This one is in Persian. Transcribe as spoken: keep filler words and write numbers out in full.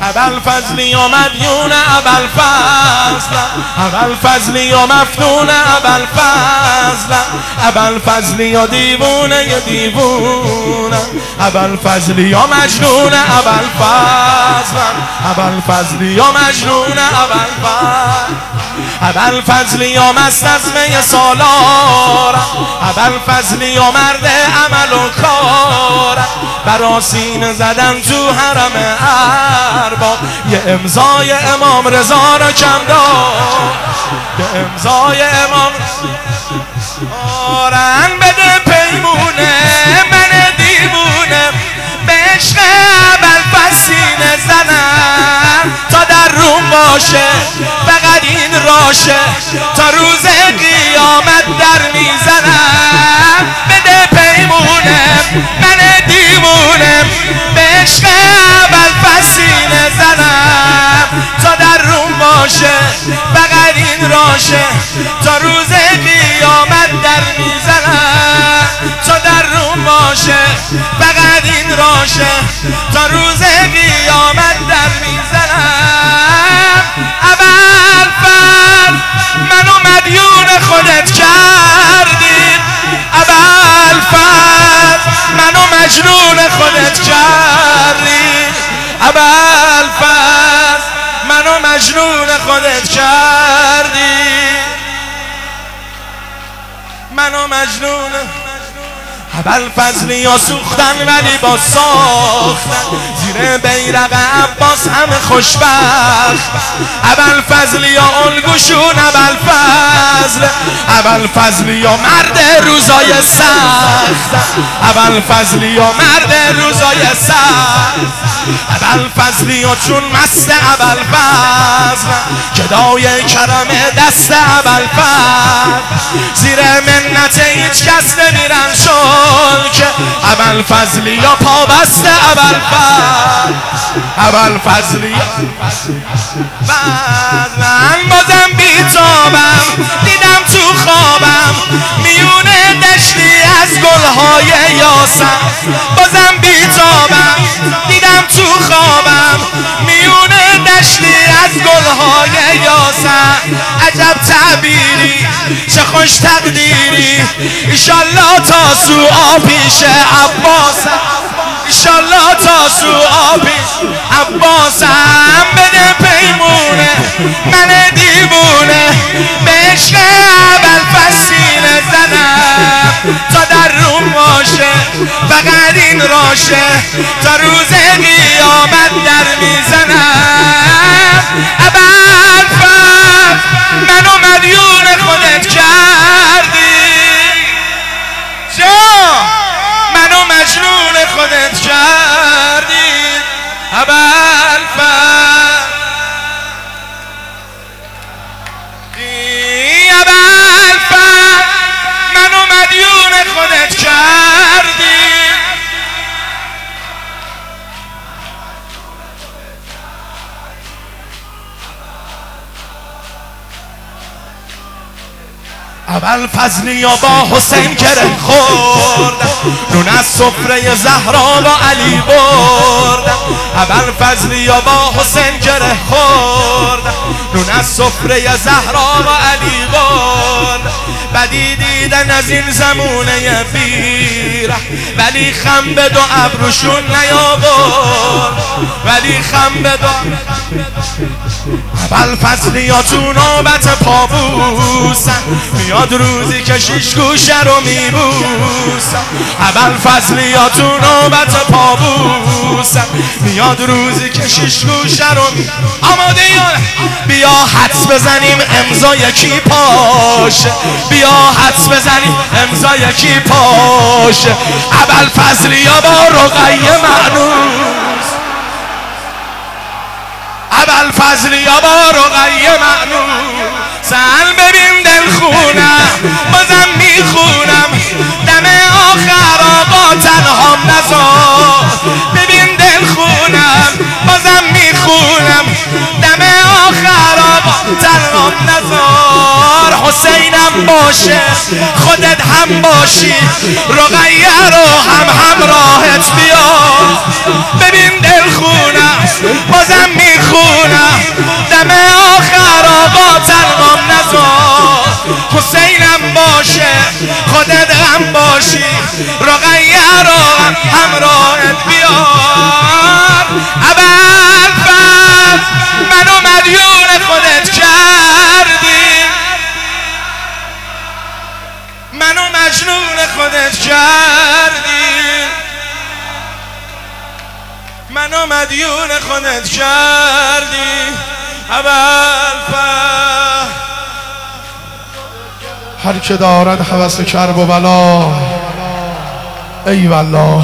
ابوالفضلی و مدیون ابوالفضل، ابوالفضلی و مفتون ابوالفضل، ابوالفضلی و دیوونه دیوونه، ابوالفضلی و مجنون ابوالفضل، ابوالفضلی و مجنون ابوالفضل، ابوالفضلی و مست از می سالار، ابوالفضلی و مرد عمل و کار، برا سینه زدن تو حرم ارباب، یه امضای امام رضا را کم داد، یه امضای امام آرن بده پیمونه من دیوونه، به عشق ابوالفضل سینه زنم تا در روم باشه، فقط این راشه تا روز قیامت در میزنم، بده پیمونه من دیوونه، به عشق ابوالفضل سینه زنم تا در روم باشه، فقط این راشه تا روز قیامت در میزنم، تا در روم باشه، فقط این راشه تا روز قیامت در میزنم. ابوالفضل منو مدیون خودت کردی، ابوالفضل منو مجنون خودت کردی، ابوالفضل منو مجنون خودت کردی، منو مجنون. ابوالفضلی ها سوختن ولی با ساختن، زیر بیرق عباس همه خوشبخت، ابوالفضلی ها الگوشون ابوالفضل، ابوالفضلی ها مرد روزای سخت، ابوالفضلی ها مرد روزای سخت، ابوالفضلی ها چون مست ابوالفضل، گدای کرم دست ابوالفضل، زیر منت هیچ کس نمیرن شد که ابوالفضلی یا پا بست ابوالفضل، ابوالفضلی من بازم بیتابم، دیدم تو خوابم میونه دشتی از گلهای یاسم، بازم بیتابم دیدم تو خوابم میونه دشتی از گلهای یاسم، عجب تعبیری چه خوش تقدیری، ایشالله تا سوء پیش عباسم، ایشالله تا سوء پیش عباسم، بده پیمونه من دیوونه، به عشق ابوالفضل سینه زنم تا در روم باشه، فقط این راشه تا روز قیامت در میزنم. ابوالفضل منو مدیون خودت کردی، جا منو مجنون خودت کردی، ابوالفضل ابوالفضل منو مدیون خودت کردی. ابوالفضلی ها با حسین گره خورد، نون از سفره زهرا و علی برد، ابوالفضلی ها با حسین گره خورد، نون از سفره زهرا و علی برد، بدی دیدن از این زمونه بیره، ولی خم به دو ابروشون نیاورد، ولی خم به دو. ابوالفضلی ها تو نوبت پابوسن، میاد روزی که شیش گوشه رو میبوسن، ابوالفضلی ها تو نوبت پابوسن، میاد روزی که شیش گوشه رو می آماده ایان، بیا حدس بزنیم امضا یکی پاشه، بیا حدس بزنیم امضا یکی پاشه، ابوالفضلی ها با رقیه معنوس، ابوالفضلی ها با رقیه معنوس، سن ببین دل خونم بازم میخونم، دم آخر آقا تنهام نذار، ببین دل خونم بازم میخونم، دم آخر آقا تنهام نذار، حسینم باشه خودت هم باشی، رقیه رو هم همراهت بیار. ببین دلخونم بازم میخونم دم آخر آقا تلقام نزار. حسینم باشه خودت هم باشی، رقیه رو هم همراهت بیار. ابوالفضل منو مدیون خودت کردی، منو مجنون خودت کردی، منو مدیون خودت کردی. ابوالفضل هر که دارد هوس کرب و بلا، ای والله